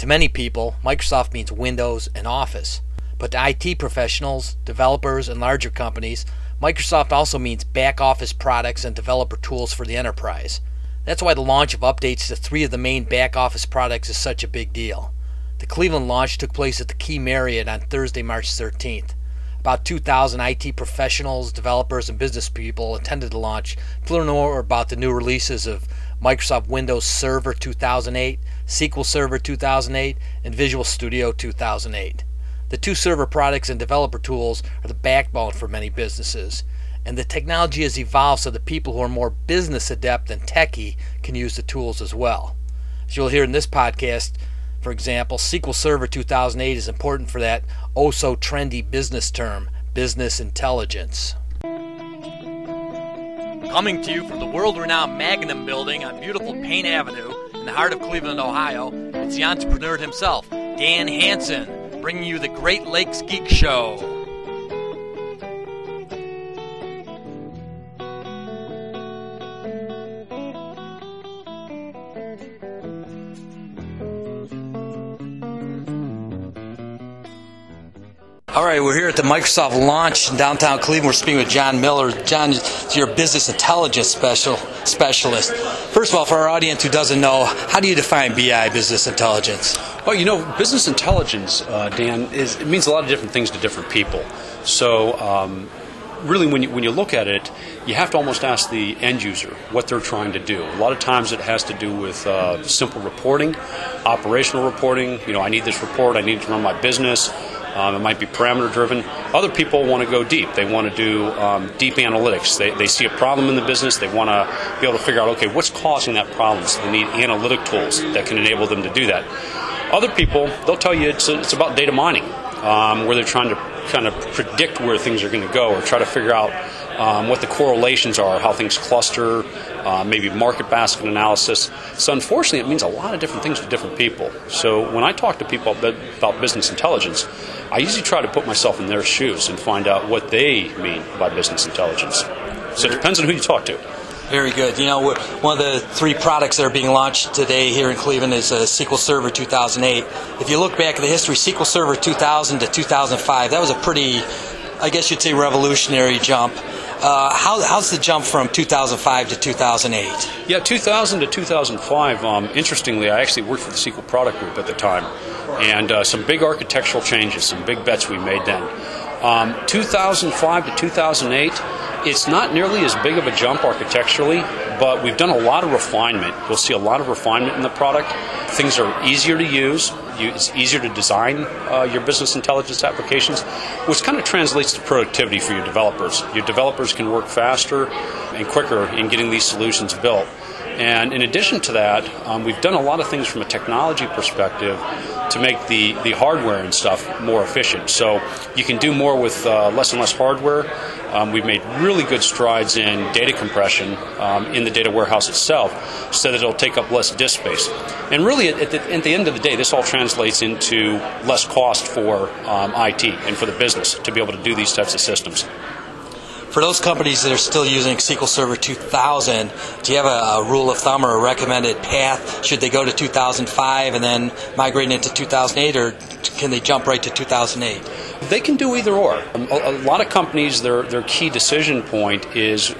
To many people, Microsoft means Windows and Office. But to IT professionals, developers, and larger companies, Microsoft also means back-office products and developer tools for the enterprise. That's why the launch of updates to 3 of the main back-office products is such a big deal. The Cleveland launch took place at the Key Marriott on Thursday, March 13th. About 2,000 IT professionals, developers, and business people attended the launch to learn more about the new releases of Microsoft Windows Server 2008, SQL Server 2008, and Visual Studio 2008. The 2 server products and developer tools are the backbone for many businesses, and the technology has evolved so that people who are more business adept and techie can use the tools as well. As you'll hear in this podcast, for example, SQL Server 2008 is important for that oh-so-trendy business term, business intelligence. Coming to you from the world-renowned Magnum Building on beautiful Payne Avenue in the heart of Cleveland, Ohio, it's the entrepreneur himself, Dan Hansen, bringing you the Great Lakes Geek Show. All right, we're here at the Microsoft launch in downtown Cleveland. We're speaking with John Miller. John, you're a business intelligence specialist. First of all, for our audience who doesn't know, how do you define BI, business intelligence? Well, business intelligence, Dan, it means a lot of different things to different people. So really, when you look at it, you have to almost ask the end user what they're trying to do. A lot of times it has to do with simple reporting, operational reporting. I need this report. I need it to run my business. It might be parameter driven. Other people want to go deep. They want to do deep analytics. They see a problem in the business. They want to be able to figure out, okay, what's causing that problem? So they need analytic tools that can enable them to do that. Other people, they'll tell you it's about data mining, where they're trying to kind of predict where things are going to go or try to figure out what the correlations are, how things cluster, maybe market basket analysis. So unfortunately, it means a lot of different things to different people. So when I talk to people about business intelligence, I usually try to put myself in their shoes and find out what they mean by business intelligence. So it depends on who you talk to. Very good. One of the 3 products that are being launched today here in Cleveland is SQL Server 2008. If you look back at the history, SQL Server 2000 to 2005, that was a pretty, I guess you'd say, revolutionary jump. How's the jump from 2005 to 2008? Yeah, 2000 to 2005, interestingly, I actually worked for the SQL product group at the time. And some big architectural changes, some big bets we made then. 2005 to 2008, it's not nearly as big of a jump architecturally, but we've done a lot of refinement. You'll see a lot of refinement in the product. Things are easier to use. It's easier to design your business intelligence applications, which kind of translates to productivity for your developers. Your developers can work faster and quicker in getting these solutions built. And in addition to that, we've done a lot of things from a technology perspective to make the hardware and stuff more efficient. So you can do more with less and less hardware. We've made really good strides in data compression in the data warehouse itself so that it'll take up less disk space. And really, at the end of the day, this all translates into less cost for IT and for the business to be able to do these types of systems. For those companies that are still using SQL Server 2000, do you have a rule of thumb or a recommended path? Should they go to 2005 and then migrate into 2008, or can they jump right to 2008? They can do either or. A lot of companies, their key decision point is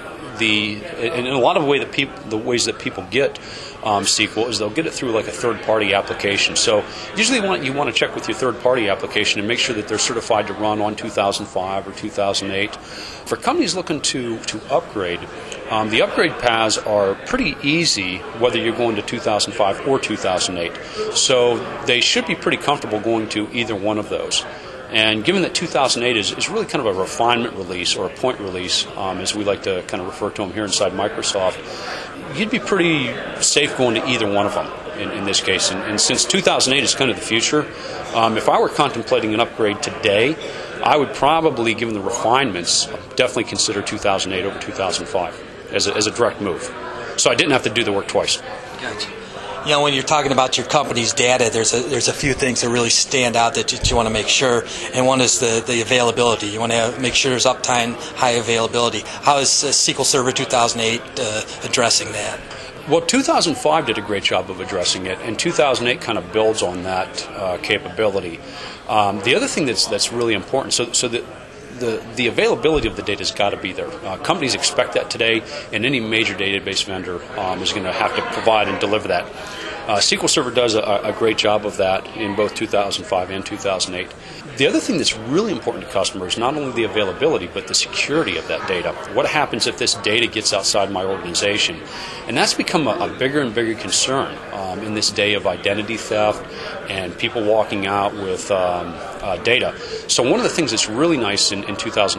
in a lot of the ways that people get SQL is they'll get it through like a third-party application. So usually you want to check with your third-party application and make sure that they're certified to run on 2005 or 2008. For companies looking to upgrade, the upgrade paths are pretty easy whether you're going to 2005 or 2008. So they should be pretty comfortable going to either one of those. And given that 2008 is really kind of a refinement release or a point release, as we like to kind of refer to them here inside Microsoft, you'd be pretty safe going to either one of them in this case. And since 2008 is kind of the future, if I were contemplating an upgrade today, I would probably, given the refinements, definitely consider 2008 over 2005 as a direct move. So I didn't have to do the work twice. Gotcha. When you're talking about your company's data, there's a few things that really stand out that you want to make sure, and one is the availability. You want to make sure there's uptime, high availability. How is SQL Server 2008 addressing that? Well, 2005 did a great job of addressing it, and 2008 kind of builds on that capability. The other thing that's really important, so that the availability of the data has got to be there. Companies expect that today, and any major database vendor is going to have to provide and deliver that. SQL Server does a great job of that in both 2005 and 2008. The other thing that's really important to customers, not only the availability, but the security of that data. What happens if this data gets outside my organization? And that's become a bigger and bigger concern in this day of identity theft and people walking out with data. So one of the things that's really nice in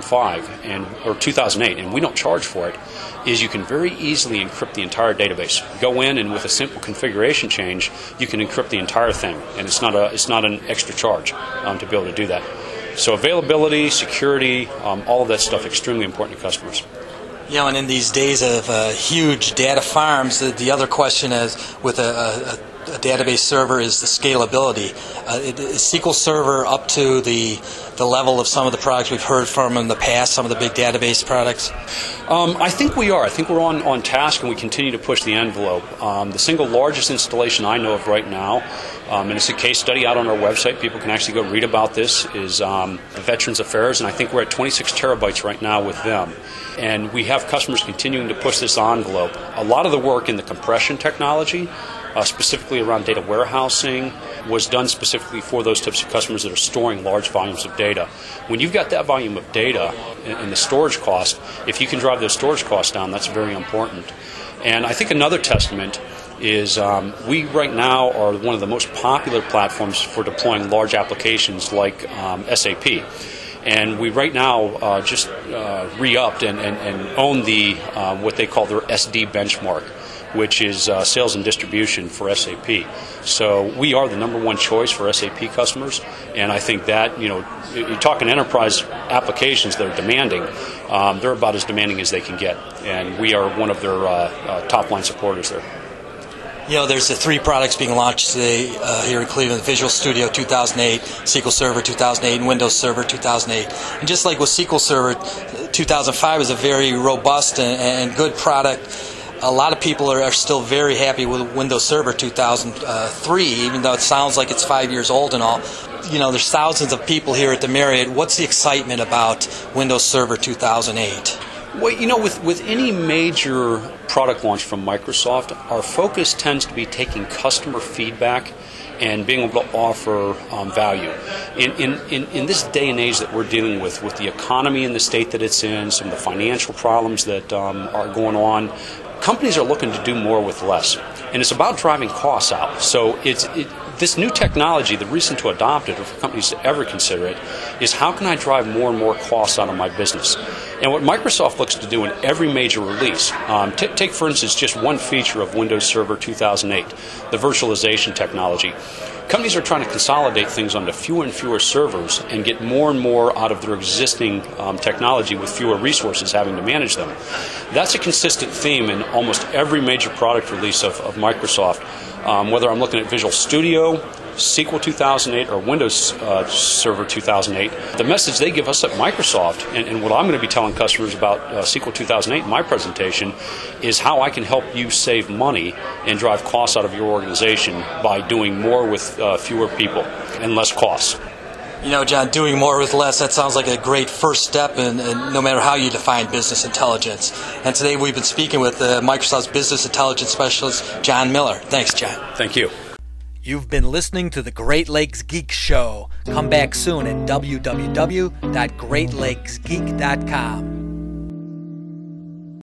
2005 or 2008, and we don't charge for it, is you can very easily encrypt the entire database. Go in and with a simple configuration change, you can encrypt the entire thing, and it's not an extra charge to be able to do that. So availability, security, all of that stuff extremely important to customers. And in these days of huge data farms, the other question is with a database server is the scalability. Is SQL Server up to the level of some of the products we've heard from in the past, some of the big database products? I think we are. I think we're on task, and we continue to push the envelope. The single largest installation I know of right now, and it's a case study out on our website, people can actually go read about this, is Veterans Affairs, and I think we're at 26 terabytes right now with them. And we have customers continuing to push this envelope. A lot of the work in the compression technology, specifically around data warehousing, was done specifically for those types of customers that are storing large volumes of data. When you've got that volume of data and the storage cost, if you can drive those storage costs down, that's very important. And I think another testament is we right now are one of the most popular platforms for deploying large applications like SAP. And we right now just re-upped and own the what they call their SD benchmark, which is sales and distribution for SAP. So we are the number one choice for SAP customers, and I think that, you're talking enterprise applications that are demanding, they're about as demanding as they can get, and we are one of their top-line supporters there. There's the three products being launched today here in Cleveland: Visual Studio 2008, SQL Server 2008, and Windows Server 2008. And just like with SQL Server, 2005 is a very robust and good product. A lot of people are still very happy with Windows Server 2003, even though it sounds like it's 5 years old and all. There's thousands of people here at the Marriott. What's the excitement about Windows Server 2008? Well, with any major product launch from Microsoft, our focus tends to be taking customer feedback and being able to offer value. In this day and age that we're dealing with the economy and the state that it's in, some of the financial problems that are going on, companies are looking to do more with less. And it's about driving costs out. So this new technology, the reason to adopt it, or for companies to ever consider it, is how can I drive more and more costs out of my business? And what Microsoft looks to do in every major release, take for instance just one feature of Windows Server 2008, the virtualization technology. Companies are trying to consolidate things onto fewer and fewer servers and get more and more out of their existing technology with fewer resources having to manage them. That's a consistent theme in almost every major product release of Microsoft. Whether I'm looking at Visual Studio, SQL 2008, or Windows Server 2008, the message they give us at Microsoft, and what I'm going to be telling customers about SQL 2008 in my presentation, is how I can help you save money and drive costs out of your organization by doing more with fewer people and less costs. John, doing more with less, that sounds like a great first step in no matter how you define business intelligence. And today we've been speaking with Microsoft's Business Intelligence Specialist, John Miller. Thanks, John. Thank you. You've been listening to the Great Lakes Geek Show. Come back soon at www.greatlakesgeek.com.